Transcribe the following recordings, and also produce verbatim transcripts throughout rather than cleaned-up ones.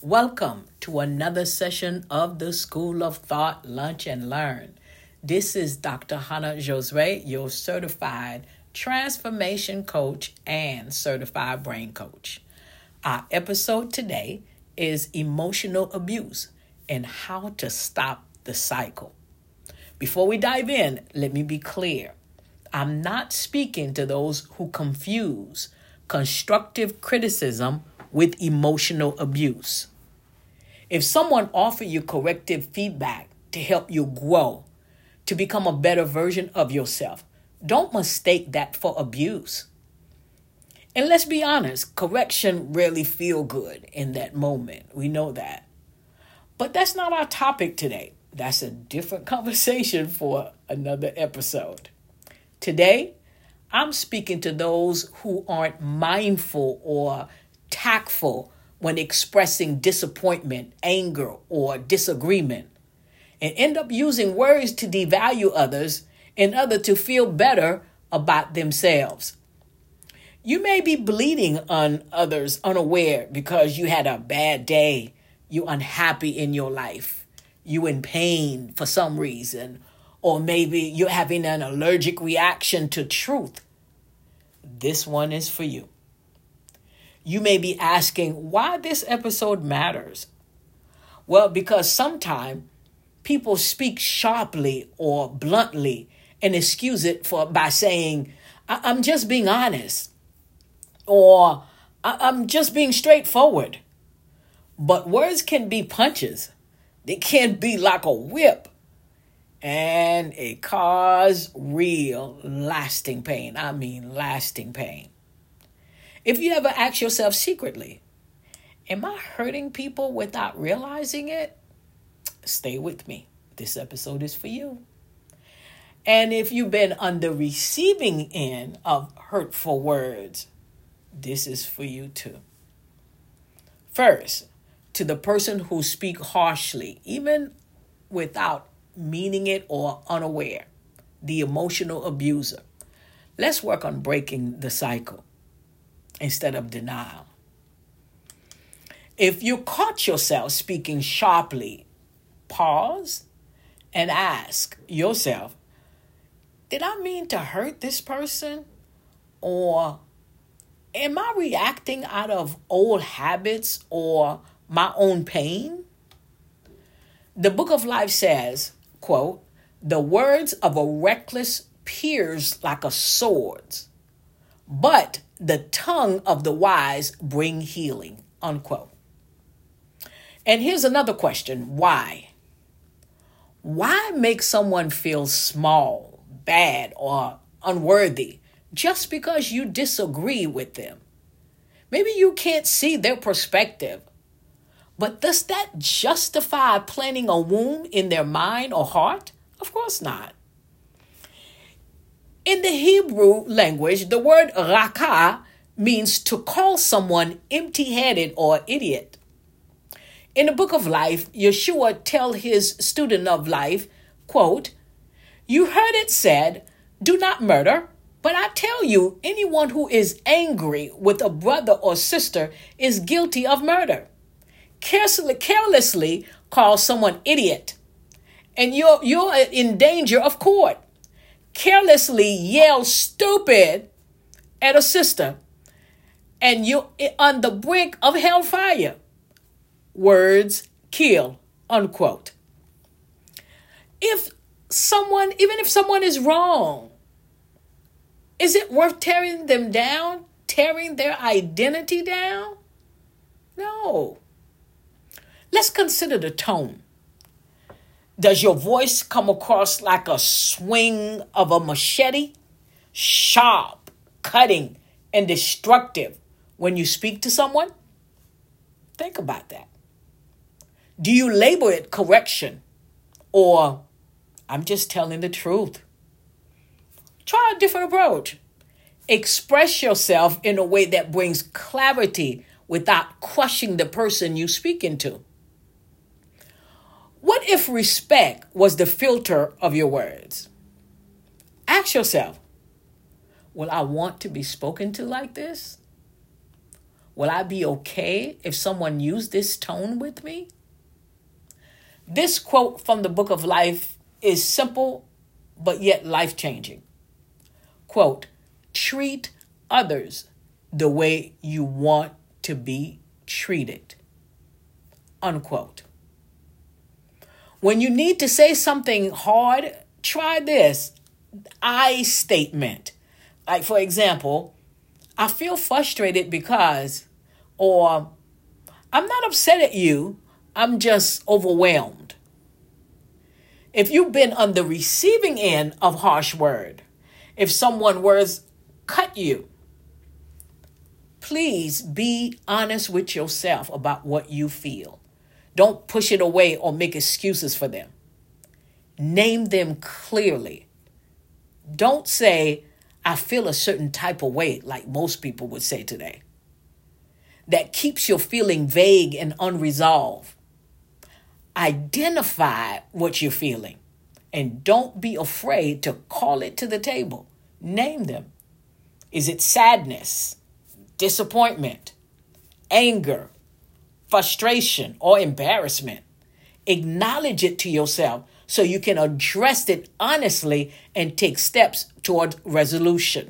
Welcome to another session of the School of Thought, Lunch and Learn. This is Doctor Hannah Josue, your certified transformation coach and certified brain coach. Our episode today is emotional abuse and how to stop the cycle. Before we dive in, let me be clear. I'm not speaking to those who confuse constructive criticism with emotional abuse. If someone offers you corrective feedback to help you grow, to become a better version of yourself, don't mistake that for abuse. And let's be honest, correction rarely feels good in that moment. We know that. But that's not our topic today. That's a different conversation for another episode. Today, I'm speaking to those who aren't mindful or tactful when expressing disappointment, anger, or disagreement, and end up using words to devalue others in order to feel better about themselves. You may be bleeding on others unaware because you had a bad day, you're unhappy in your life, you're in pain for some reason, or maybe you're having an allergic reaction to truth. This one is for you. You may be asking why this episode matters. Well, because sometimes people speak sharply or bluntly and excuse it for by saying, I- I'm just being honest, or I- I'm just being straightforward. But words can be punches. They can be like a whip, and it cause real lasting pain. I mean, lasting pain. If you ever ask yourself secretly, am I hurting people without realizing it? Stay with me. This episode is for you. And if you've been on the receiving end of hurtful words, this is for you too. First, to the person who speak harshly, even without meaning it or unaware, the emotional abuser. Let's work on breaking the cycle instead of denial. If you caught yourself speaking sharply, pause and ask yourself, did I mean to hurt this person? Or am I reacting out of old habits or my own pain? The Book of Life says, quote, the words of a reckless pierce like a sword, but the tongue of the wise bring healing, unquote. And here's another question. Why? Why make someone feel small, bad, or unworthy just because you disagree with them? Maybe you can't see their perspective, but does that justify planting a wound in their mind or heart? Of course not. In the Hebrew language, the word rakah means to call someone empty-headed or idiot. In the Book of Life, Yeshua tells his student of life, quote, you heard it said, do not murder, but I tell you, anyone who is angry with a brother or sister is guilty of murder. Carelessly, carelessly call someone idiot, and you're, you're in danger of court. Carelessly yell stupid at a sister, and you're on the brink of hellfire. Words kill, unquote. If someone, even if someone is wrong, is it worth tearing them down, tearing their identity down? No. Let's consider the tone. Does your voice come across like a swing of a machete? Sharp, cutting, and destructive when you speak to someone? Think about that. Do you label it correction or I'm just telling the truth? Try a different approach. Express yourself in a way that brings clarity without crushing the person you're speaking to. What if respect was the filter of your words? Ask yourself, will I want to be spoken to like this? Will I be okay if someone used this tone with me? This quote from the Book of Life is simple, but yet life-changing. Quote, treat others the way you want to be treated. Unquote. When you need to say something hard, try this I statement. Like, for example, I feel frustrated because, or I'm not upset at you, I'm just overwhelmed. If you've been on the receiving end of harsh word, if someone words cut you, please be honest with yourself about what you feel. Don't push it away or make excuses for them. Name them clearly. Don't say, I feel a certain type of way, like most people would say today. That keeps your feeling vague and unresolved. Identify what you're feeling and don't be afraid to call it to the table. Name them. Is it sadness, disappointment, anger, frustration, or embarrassment? Acknowledge it to yourself so you can address it honestly and take steps toward resolution.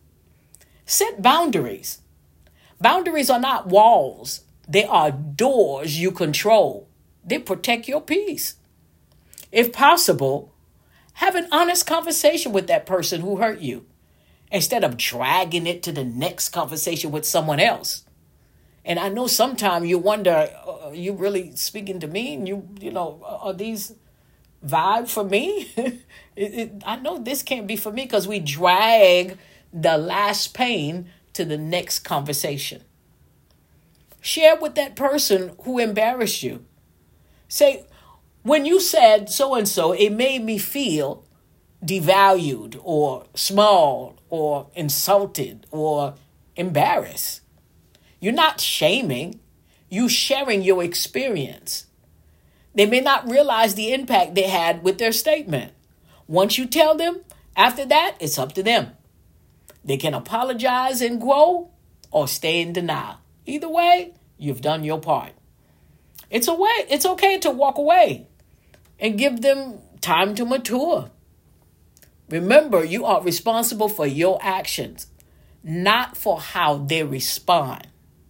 Set boundaries. Boundaries are not walls. They are doors you control. They protect your peace. If possible, have an honest conversation with that person who hurt you instead of dragging it to the next conversation with someone else. And I know sometimes you wonder, are you really speaking to me? And you, you know, are these vibes for me? it, it, I know this can't be for me because we drag the last pain to the next conversation. Share with that person who embarrassed you. Say, when you said so-and-so, it made me feel devalued or small or insulted or embarrassed. You're not shaming. You're sharing your experience. They may not realize the impact they had with their statement. Once you tell them, after that, it's up to them. They can apologize and grow or stay in denial. Either way, you've done your part. It's a way, it's okay to walk away and give them time to mature. Remember, you are responsible for your actions, not for how they respond.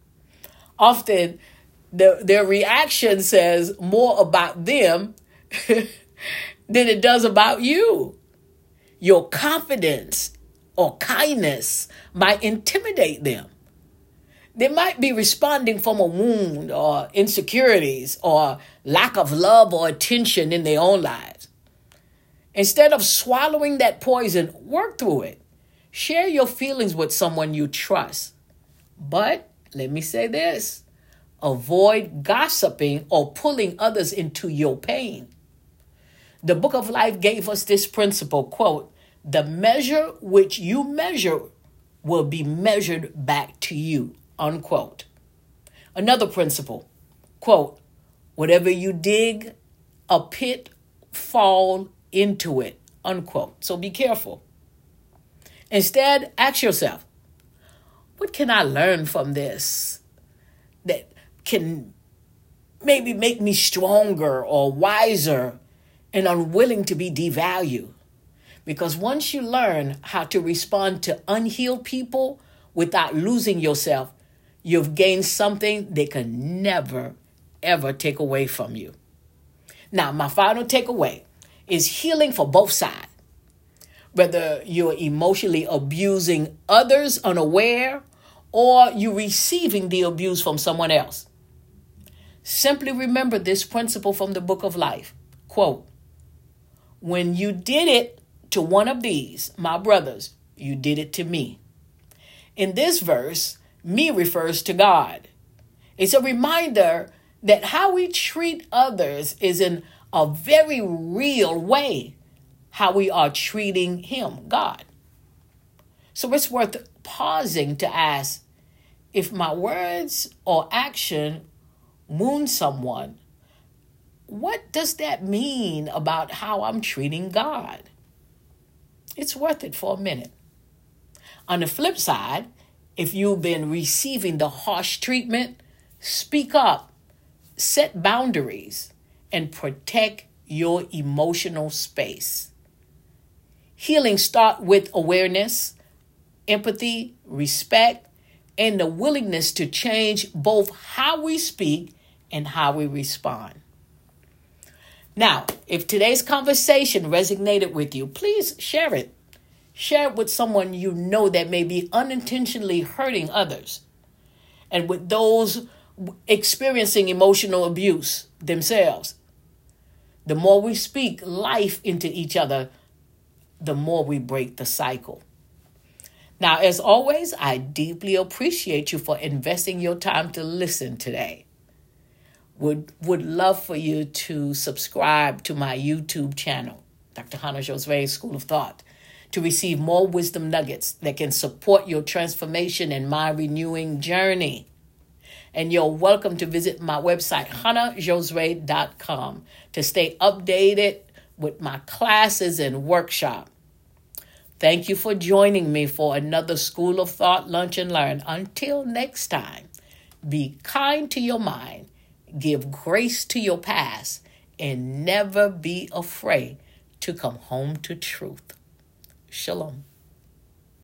Often, the, their reaction says more about them than it does about you. Your confidence or kindness might intimidate them. They might be responding from a wound or insecurities or lack of love or attention in their own lives. Instead of swallowing that poison, work through it. Share your feelings with someone you trust. But let me say this, avoid gossiping or pulling others into your pain. The Book of Life gave us this principle, quote, the measure which you measure will be measured back to you, unquote. Another principle, quote, whatever you dig, a pit, fall into it, unquote. So be careful. Instead, ask yourself, what can I learn from this that can maybe make me stronger or wiser and unwilling to be devalued? Because once you learn how to respond to unhealed people without losing yourself, you've gained something they can never, ever take away from you. Now, my final takeaway is healing for both sides. Whether you're emotionally abusing others unaware or you're receiving the abuse from someone else. Simply remember this principle from the Book of Life. Quote, when you did it to one of these, my brothers, you did it to me. In this verse, me refers to God. It's a reminder that how we treat others is in a very real way how we are treating him, God. So it's worth pausing to ask, if my words or action wound someone, what does that mean about how I'm treating God? It's worth it for a minute. On the flip side, If you've been receiving the harsh treatment, speak up, set boundaries, and protect your emotional space. Healing starts with awareness, empathy, respect, and the willingness to change both how we speak and how we respond. Now, if today's conversation resonated with you, please share it. Share it with someone you know that may be unintentionally hurting others, and with those experiencing emotional abuse themselves. The more we speak life into each other, the more we break the cycle. Now, as always, I deeply appreciate you for investing your time to listen today. Would would love for you to subscribe to my YouTube channel, Doctor Hannah Josue School of Thought, to receive more wisdom nuggets that can support your transformation and mind renewing journey. And you're welcome to visit my website, hannah josue dot com, to stay updated with my classes and workshop. Thank you for joining me for another School of Thought Lunch and Learn. Until next time, be kind to your mind, give grace to your past, and never be afraid to come home to truth. Shalom.